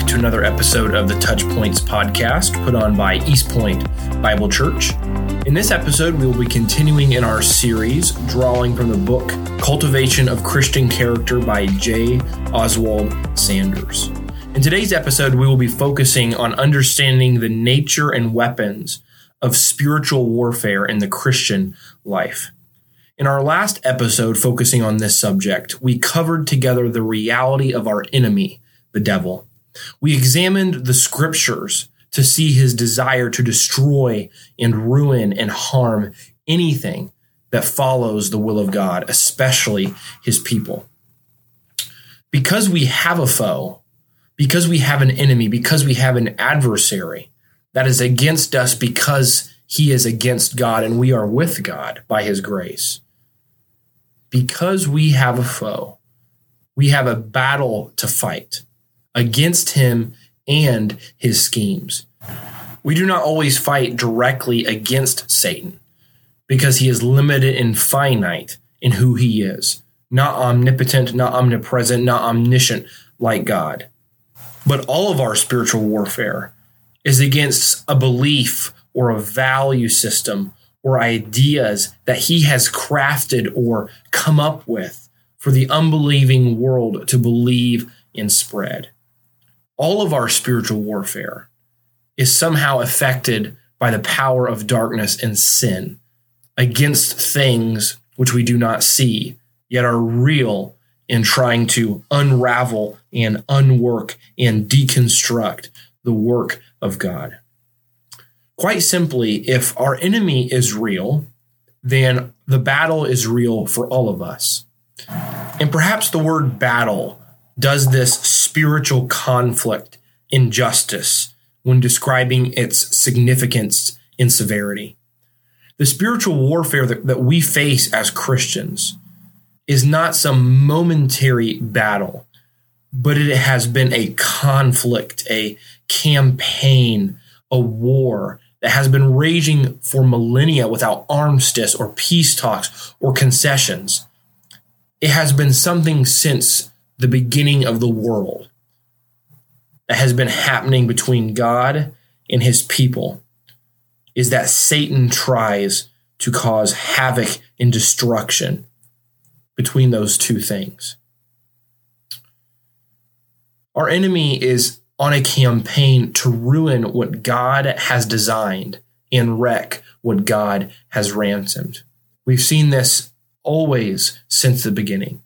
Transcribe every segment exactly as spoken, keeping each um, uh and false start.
back to another episode of the Touch Points podcast put on by East Point Bible Church. In this episode, we will be continuing in our series, drawing from the book Cultivation of Christian Character by J. Oswald Sanders. In today's episode, we will be focusing on understanding the nature and weapons of spiritual warfare in the Christian life. In our last episode focusing on this subject, we covered together the reality of our enemy, the devil. We examined the scriptures to see his desire to destroy and ruin and harm anything that follows the will of God, especially his people. Because we have a foe, because we have an enemy, because we have an adversary that is against us because he is against God and we are with God by his grace. Because we have a foe, we have a battle to fight against him and his schemes. We do not always fight directly against Satan because he is limited and finite in who he is, not omnipotent, not omnipresent, not omniscient like God. But all of our spiritual warfare is against a belief or a value system or ideas that he has crafted or come up with for the unbelieving world to believe and spread. All of our spiritual warfare is somehow affected by the power of darkness and sin against things which we do not see, yet are real in trying to unravel and unwork and deconstruct the work of God. Quite simply, if our enemy is real, then the battle is real for all of us. And perhaps the word battle does this spiritual conflict injustice when describing its significance and severity. The spiritual warfare that, that we face as Christians is not some momentary battle, but it has been a conflict, a campaign, a war that has been raging for millennia without armistice or peace talks or concessions. It has been something since the beginning of the world that has been happening between God and his people, is that Satan tries to cause havoc and destruction between those two things. Our enemy is on a campaign to ruin what God has designed and wreck what God has ransomed. We've seen this always since the beginning.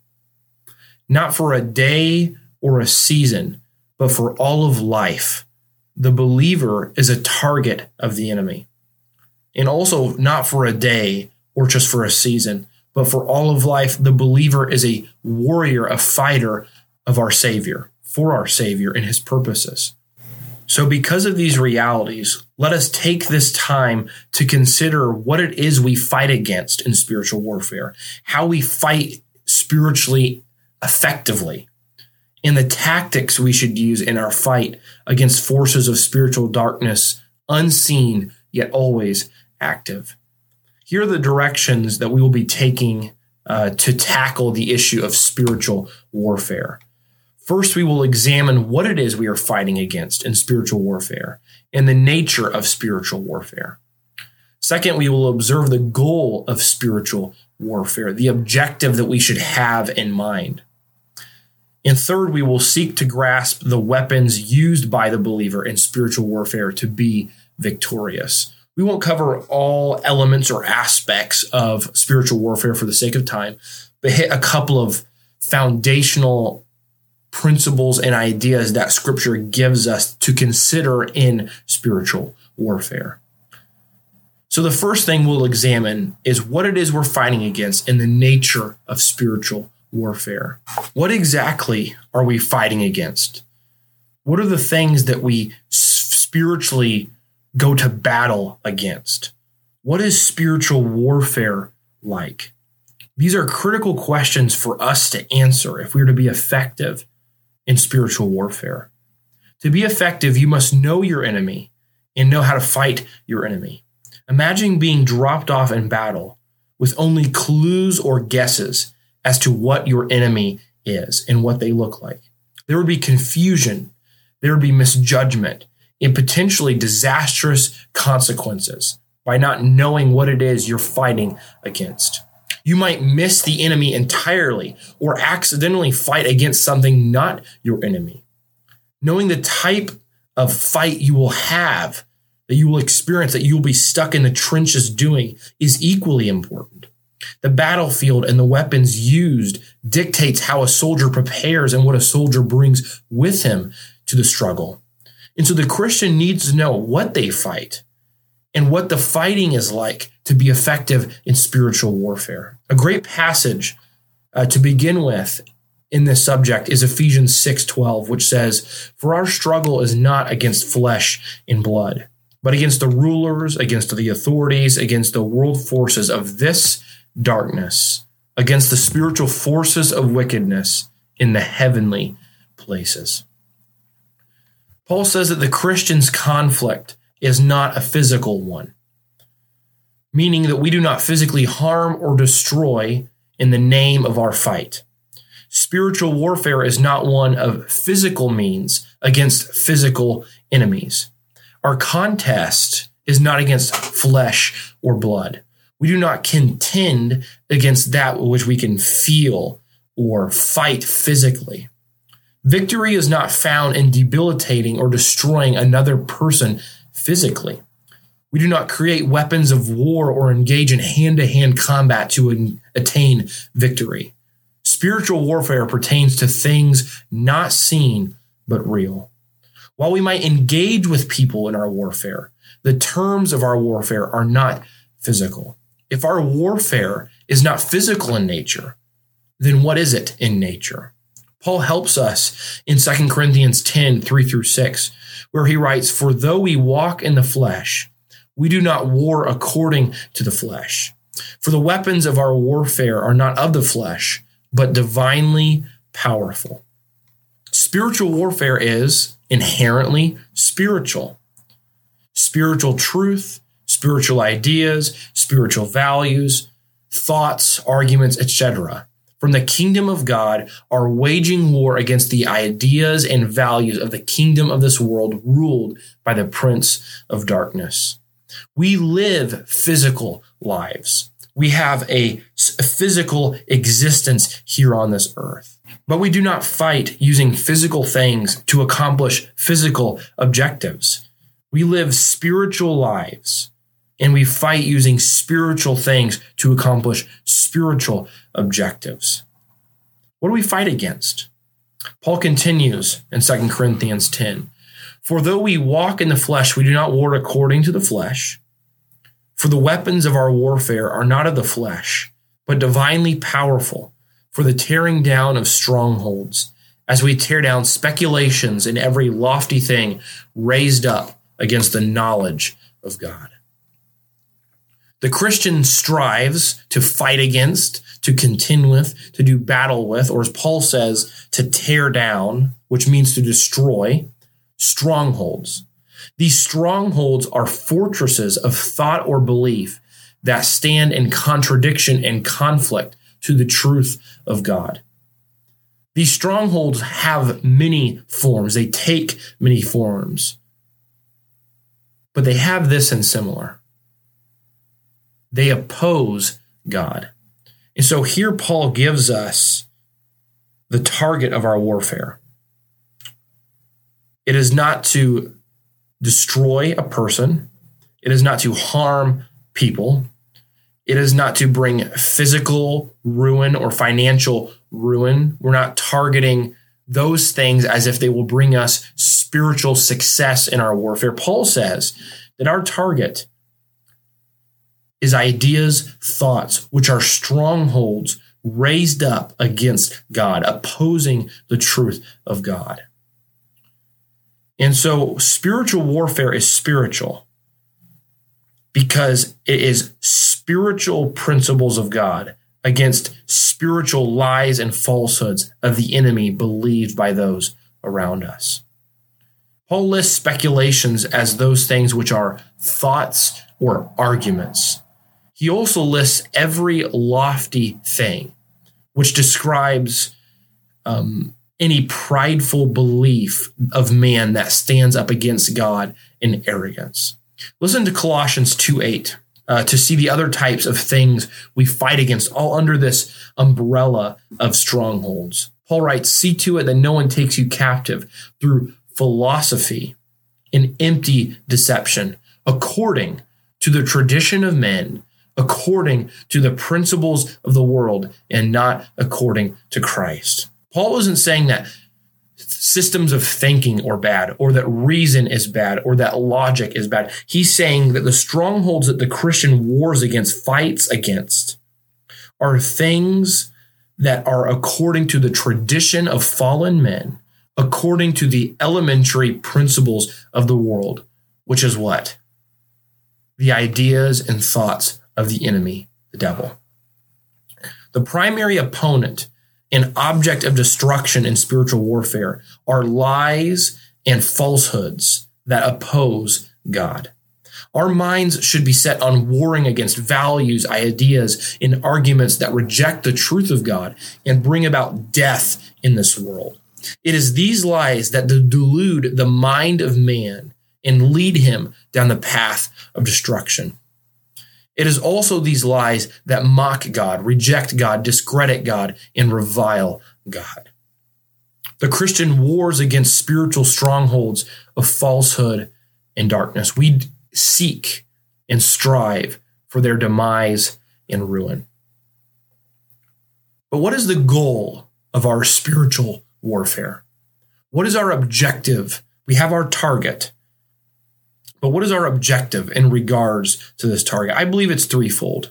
Not for a day or a season, but for all of life, the believer is a target of the enemy. And also not for a day or just for a season, but for all of life, the believer is a warrior, a fighter of our Savior, for our Savior and his purposes. So because of these realities, let us take this time to consider what it is we fight against in spiritual warfare, how we fight spiritually effectively, and the tactics we should use in our fight against forces of spiritual darkness, unseen yet always active. Here are the directions that we will be taking uh, to tackle the issue of spiritual warfare. First, we will examine what it is we are fighting against in spiritual warfare and the nature of spiritual warfare. Second, we will observe the goal of spiritual warfare, the objective that we should have in mind. And third, we will seek to grasp the weapons used by the believer in spiritual warfare to be victorious. We won't cover all elements or aspects of spiritual warfare for the sake of time, but hit a couple of foundational principles and ideas that Scripture gives us to consider in spiritual warfare. So the first thing we'll examine is what it is we're fighting against and the nature of spiritual warfare. What exactly are we fighting against? What are the things that we spiritually go to battle against? What is spiritual warfare like? These are critical questions for us to answer if we are to be effective in spiritual warfare. To be effective, you must know your enemy and know how to fight your enemy. Imagine being dropped off in battle with only clues or guesses as to what your enemy is and what they look like. There would be confusion. there would be misjudgment and potentially disastrous consequences by not knowing what it is you're fighting against. You might miss the enemy entirely or accidentally fight against something not your enemy. Knowing the type of fight you will have, that you will experience, that you will be stuck in the trenches doing, is equally important. The battlefield and the weapons used dictates how a soldier prepares and what a soldier brings with him to the struggle. And so the Christian needs to know what they fight and what the fighting is like to be effective in spiritual warfare. A great passage uh, to begin with in this subject is Ephesians six twelve, which says, "For our struggle is not against flesh and blood, but against the rulers, against the authorities, against the world forces of this darkness, against the spiritual forces of wickedness in the heavenly places." Paul says that the Christian's conflict is not a physical one, meaning that we do not physically harm or destroy in the name of our fight. Spiritual warfare is not one of physical means against physical enemies. Our contest is not against flesh or blood. We do not contend against that which we can feel or fight physically. Victory is not found in debilitating or destroying another person physically. We do not create weapons of war or engage in hand-to-hand combat to attain victory. Spiritual warfare pertains to things not seen but real. While we might engage with people in our warfare, the terms of our warfare are not physical. If our warfare is not physical in nature, then what is it in nature? Paul helps us in Second Corinthians ten, three through six, where he writes, "For though we walk in the flesh, we do not war according to the flesh. For the weapons of our warfare are not of the flesh, but divinely powerful." Spiritual warfare is inherently spiritual. Spiritual truth, spiritual ideas, spiritual values, thoughts, arguments, et cetera, from the kingdom of God are waging war against the ideas and values of the kingdom of this world ruled by the prince of darkness. We live physical lives. We have a physical existence here on this earth, but we do not fight using physical things to accomplish physical objectives. We live spiritual lives, and we fight using spiritual things to accomplish spiritual objectives. What do we fight against? Paul continues in Second Corinthians ten, "For though we walk in the flesh, we do not war according to the flesh. For the weapons of our warfare are not of the flesh, but divinely powerful for the tearing down of strongholds, as we tear down speculations and every lofty thing raised up against the knowledge of God." The Christian strives to fight against, to contend with, to do battle with, or as Paul says, to tear down, which means to destroy, strongholds. These strongholds are fortresses of thought or belief that stand in contradiction and conflict to the truth of God. These strongholds have many forms. They take many forms. But they have this in similar. They oppose God. And so here Paul gives us the target of our warfare. It is not to destroy a person. It is not to harm people. It is not to bring physical ruin or financial ruin. We're not targeting those things as if they will bring us spiritual success in our warfare. Paul says that our target is ideas, thoughts, which are strongholds raised up against God, opposing the truth of God. And so spiritual warfare is spiritual because it is spiritual principles of God against spiritual lies and falsehoods of the enemy believed by those around us. Paul lists speculations as those things which are thoughts or arguments. He also lists every lofty thing, which describes um, any prideful belief of man that stands up against God in arrogance. Listen to Colossians two eight uh, to see the other types of things we fight against, all under this umbrella of strongholds. Paul writes, "See to it that no one takes you captive through philosophy and empty deception, according to the tradition of men, according to the principles of the world, and not according to Christ." Paul isn't saying that systems of thinking are bad, or that reason is bad, or that logic is bad. He's saying that the strongholds that the Christian wars against, fights against, are things that are according to the tradition of fallen men, according to the elementary principles of the world, which is what? The ideas and thoughts of the enemy, the devil. The primary opponent and object of destruction in spiritual warfare are lies and falsehoods that oppose God. Our minds should be set on warring against values, ideas, and arguments that reject the truth of God and bring about death in this world. It is these lies that delude the mind of man and lead him down the path of destruction. It is also these lies that mock God, reject God, discredit God, and revile God. The Christian wars against spiritual strongholds of falsehood and darkness. We seek and strive for their demise and ruin. But what is the goal of our spiritual warfare? What is our objective? We have our target. But what is our objective in regards to this target? I believe it's threefold.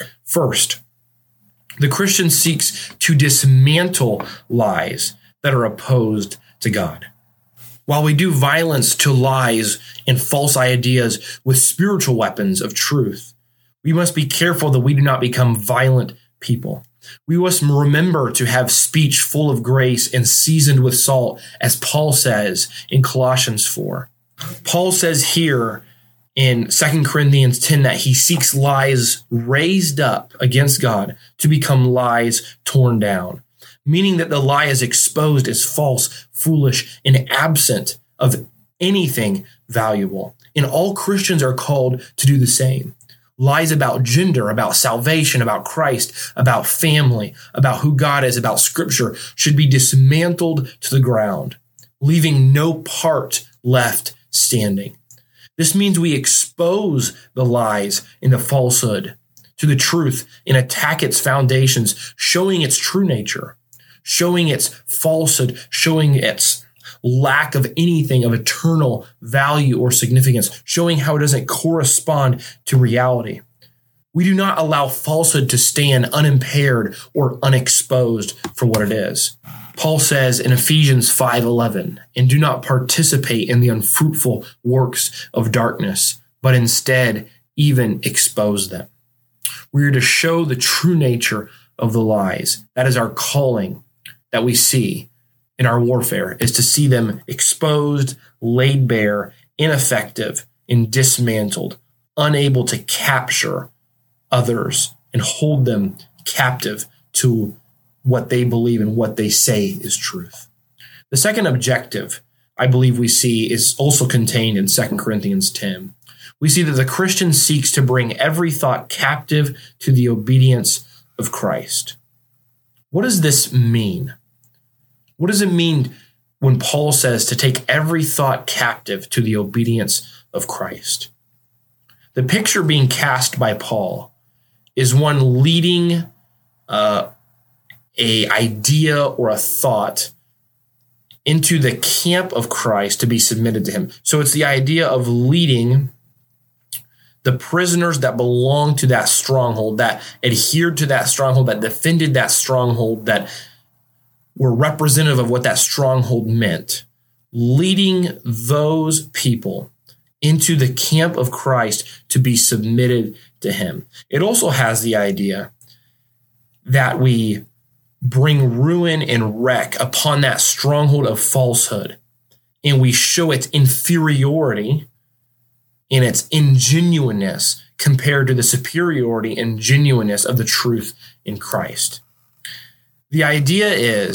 First, the Christian seeks to dismantle lies that are opposed to God. While we do violence to lies and false ideas with spiritual weapons of truth, we must be careful that we do not become violent people. We must remember to have speech full of grace and seasoned with salt, as Paul says in Colossians four. Paul says here in Second Corinthians ten that he seeks lies raised up against God to become lies torn down, meaning that the lie is exposed as false, foolish, and absent of anything valuable. And all Christians are called to do the same. Lies about gender, about salvation, about Christ, about family, about who God is, about Scripture should be dismantled to the ground, leaving no part left standing. This means we expose the lies and the falsehood to the truth and attack its foundations, showing its true nature, showing its falsehood, showing its lack of anything of eternal value or significance, showing how it doesn't correspond to reality. We do not allow falsehood to stand unimpaired or unexposed for what it is. Paul says in Ephesians five eleven, "And do not participate in the unfruitful works of darkness, but instead even expose them." We are to show the true nature of the lies. That is our calling that we see in our warfare, is to see them exposed, laid bare, ineffective, and dismantled, unable to capture others and hold them captive to what they believe and what they say is truth. The second objective I believe we see is also contained in Second Corinthians ten. We see that the Christian seeks to bring every thought captive to the obedience of Christ. What does this mean? What does it mean when Paul says to take every thought captive to the obedience of Christ? The picture being cast by Paul is one leading uh, a idea or a thought into the camp of Christ to be submitted to him. So it's the idea of leading the prisoners that belong to that stronghold, that adhered to that stronghold, that defended that stronghold, that were representative of what that stronghold meant, leading those people into the camp of Christ to be submitted to him. It also has the idea that we bring ruin and wreck upon that stronghold of falsehood, and we show its inferiority and its ingenuineness compared to the superiority and genuineness of the truth in Christ. The idea is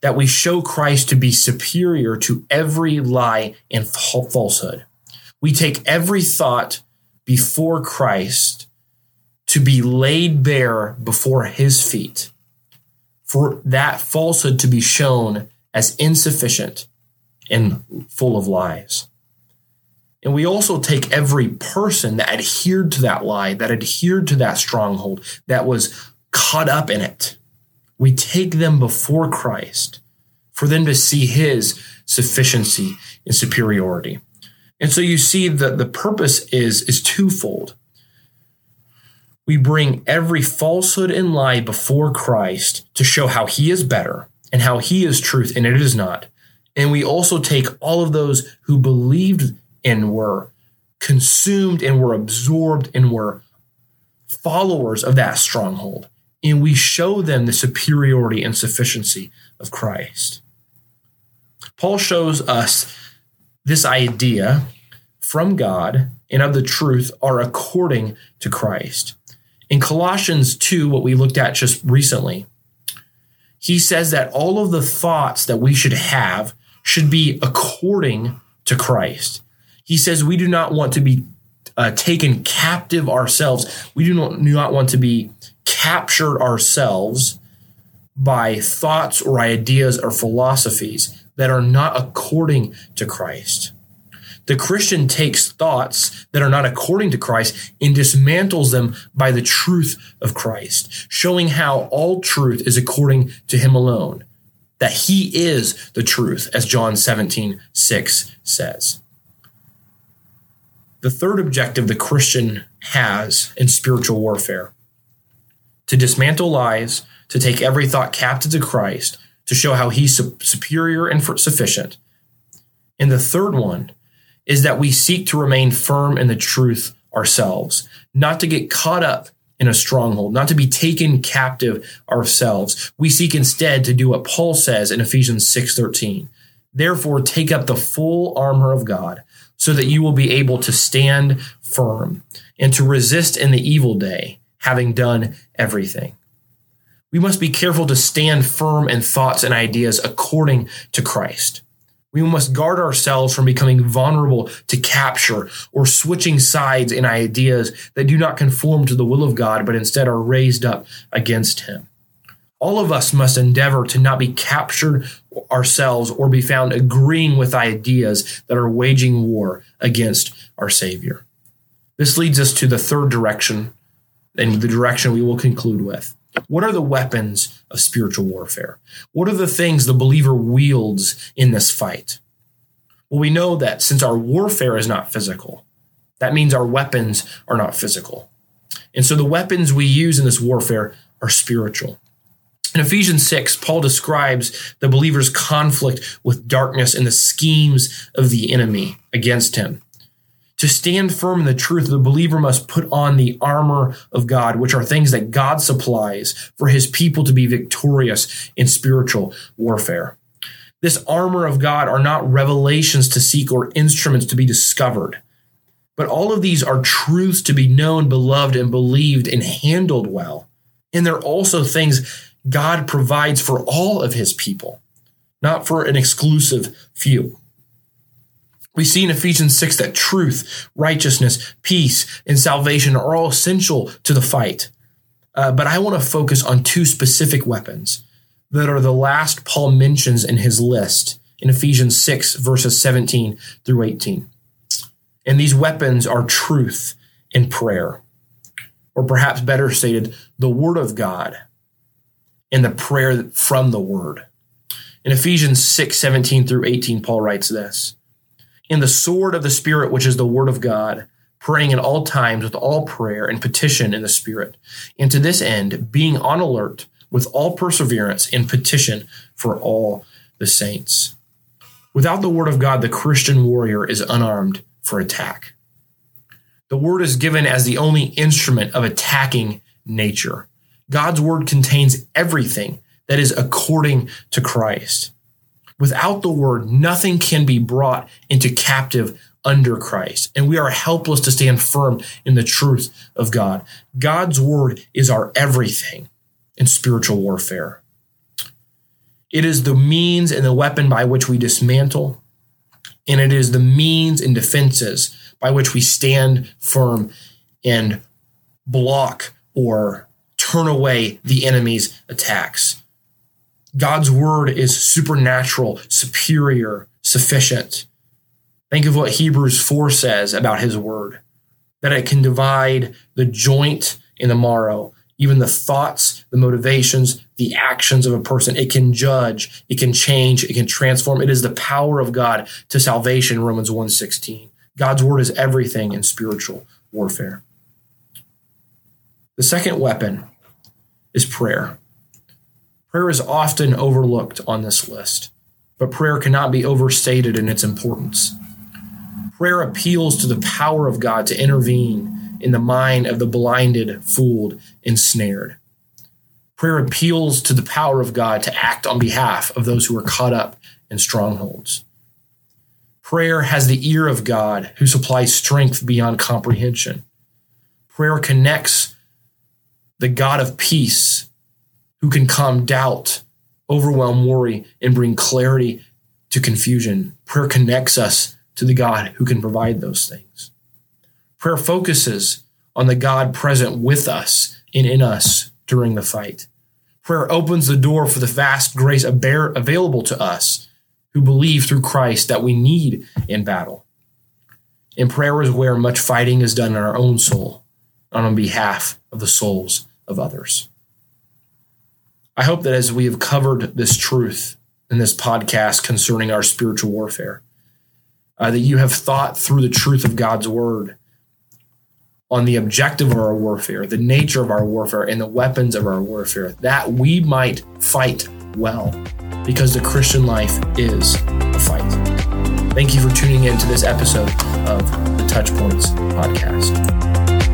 that we show Christ to be superior to every lie and falsehood. We take every thought before Christ to be laid bare before his feet, for that falsehood to be shown as insufficient and full of lies. And we also take every person that adhered to that lie, that adhered to that stronghold, that was caught up in it. We take them before Christ for them to see his sufficiency and superiority. And so you see that the purpose is, is twofold. We bring every falsehood and lie before Christ to show how he is better and how he is truth and it is not. And we also take all of those who believed and were consumed and were absorbed and were followers of that stronghold, and we show them the superiority and sufficiency of Christ. Paul shows us this idea from God and of the truth are according to Christ. In Colossians two, what we looked at just recently, he says that all of the thoughts that we should have should be according to Christ. He says we do not want to be uh, taken captive ourselves. We do not, do not want to be captured ourselves by thoughts or ideas or philosophies that are not according to Christ. The Christian takes thoughts that are not according to Christ and dismantles them by the truth of Christ, showing how all truth is according to him alone, that he is the truth, as John seventeen six says. The third objective the Christian has in spiritual warfare: to dismantle lies, to take every thought captive to Christ, to show how he's superior and sufficient. And the third one is that we seek to remain firm in the truth ourselves, not to get caught up in a stronghold, not to be taken captive ourselves. We seek instead to do what Paul says in Ephesians six thirteen. Therefore, take up the full armor of God, so that you will be able to stand firm and to resist in the evil day, having done everything. We must be careful to stand firm in thoughts and ideas according to Christ. We must guard ourselves from becoming vulnerable to capture or switching sides in ideas that do not conform to the will of God, but instead are raised up against him. All of us must endeavor to not be captured ourselves or be found agreeing with ideas that are waging war against our Savior. This leads us to the third direction, and the direction we will conclude with. What are the weapons of spiritual warfare? What are the things the believer wields in this fight? Well, we know that since our warfare is not physical, that means our weapons are not physical. And so the weapons we use in this warfare are spiritual. In Ephesians six, Paul describes the believer's conflict with darkness and the schemes of the enemy against him. To stand firm in the truth, the believer must put on the armor of God, which are things that God supplies for his people to be victorious in spiritual warfare. This armor of God are not revelations to seek or instruments to be discovered, but all of these are truths to be known, beloved, and believed and handled well. And they're also things God provides for all of his people, not for an exclusive few. We see in Ephesians six that truth, righteousness, peace, and salvation are all essential to the fight. Uh, but I want to focus on two specific weapons that are the last Paul mentions in his list in Ephesians six, verses seventeen through eighteen. And these weapons are truth and prayer, or perhaps better stated, the Word of God and the prayer from the Word. In Ephesians six, seventeen through eighteen, Paul writes this: "In the sword of the Spirit, which is the Word of God, praying at all times with all prayer and petition in the Spirit, and to this end, being on alert with all perseverance and petition for all the saints." Without the Word of God, the Christian warrior is unarmed for attack. The Word is given as the only instrument of attacking nature. God's Word contains everything that is according to Christ. Without the Word, nothing can be brought into captive under Christ, and we are helpless to stand firm in the truth of God. God's Word is our everything in spiritual warfare. It is the means and the weapon by which we dismantle, and it is the means and defenses by which we stand firm and block or turn away the enemy's attacks. God's word is supernatural, superior, sufficient. Think of what Hebrews four says about his word, that it can divide the joint and the marrow, even the thoughts, the motivations, the actions of a person. It can judge, it can change, it can transform. It is the power of God to salvation, Romans one sixteen. God's word is everything in spiritual warfare. The second weapon is prayer. Prayer is often overlooked on this list, but prayer cannot be overstated in its importance. Prayer appeals to the power of God to intervene in the mind of the blinded, fooled, ensnared. Prayer appeals to the power of God to act on behalf of those who are caught up in strongholds. Prayer has the ear of God who supplies strength beyond comprehension. Prayer connects the God of peace who can calm doubt, overwhelm worry, and bring clarity to confusion. Prayer connects us to the God who can provide those things. Prayer focuses on the God present with us and in us during the fight. Prayer opens the door for the vast grace available to us who believe through Christ that we need in battle. And prayer is where much fighting is done in our own soul, and on behalf of the souls of others. I hope that as we have covered this truth in this podcast concerning our spiritual warfare, uh, that you have thought through the truth of God's word on the objective of our warfare, the nature of our warfare, and the weapons of our warfare, that we might fight well, because the Christian life is a fight. Thank you for tuning in to this episode of the Touchpoints podcast.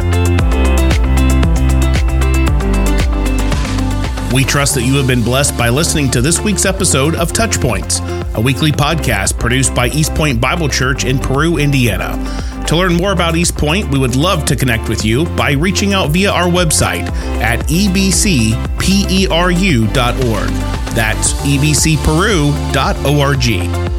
We trust that you have been blessed by listening to this week's episode of Touchpoints, a weekly podcast produced by East Point Bible Church in Peru, Indiana. To learn more about East Point, we would love to connect with you by reaching out via our website at e b c peru dot org. That's e b c peru dot org.